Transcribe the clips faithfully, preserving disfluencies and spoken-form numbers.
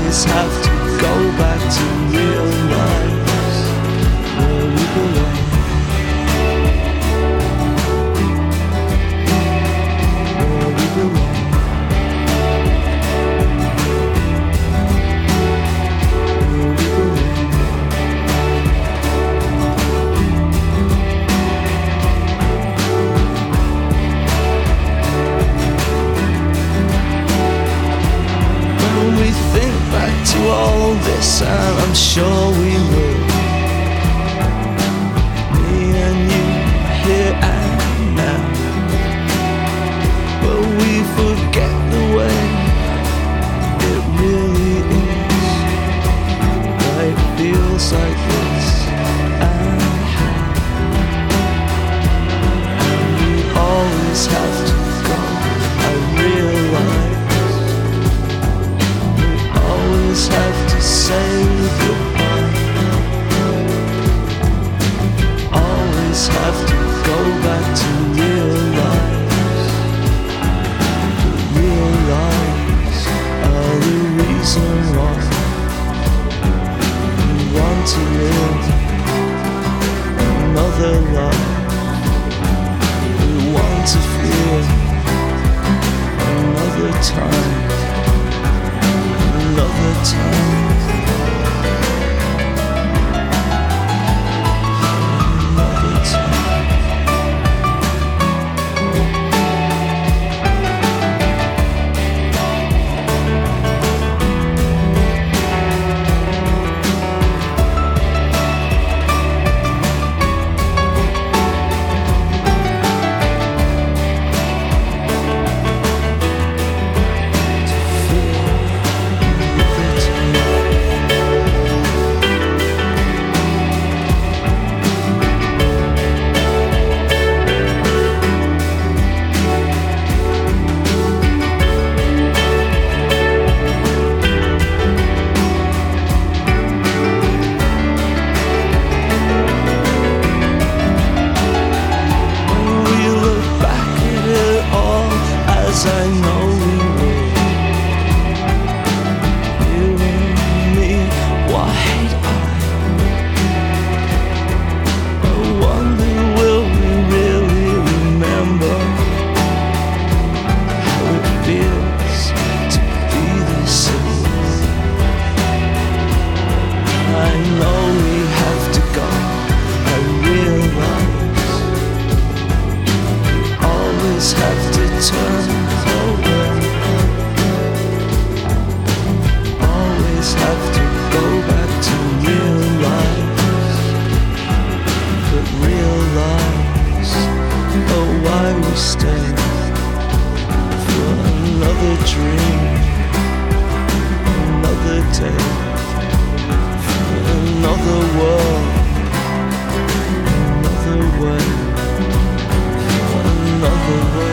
always have to go back to realize where we belong. Where we belong. Where we belong. When we think back to all this, and I'm sure we will, me and you, here and now, but we forget the way it really is, why it feels like this, and how, and we always have to go. I realize always have to say goodbye. Always have to go back to realize. Realize all the reason why we want to live another life. We want to feel another time. Another time. Another time. I know we will. You and me, wide eyed. I wonder, will we really remember how it feels to be this alone? I know we have to go. I realize we always have to turn. Always have to go back to realize, but realize, oh, why we stay for another dream, another day, for another world, another way, another way.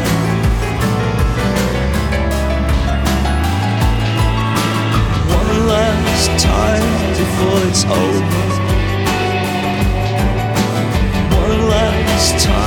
Last time before it's over. One last time.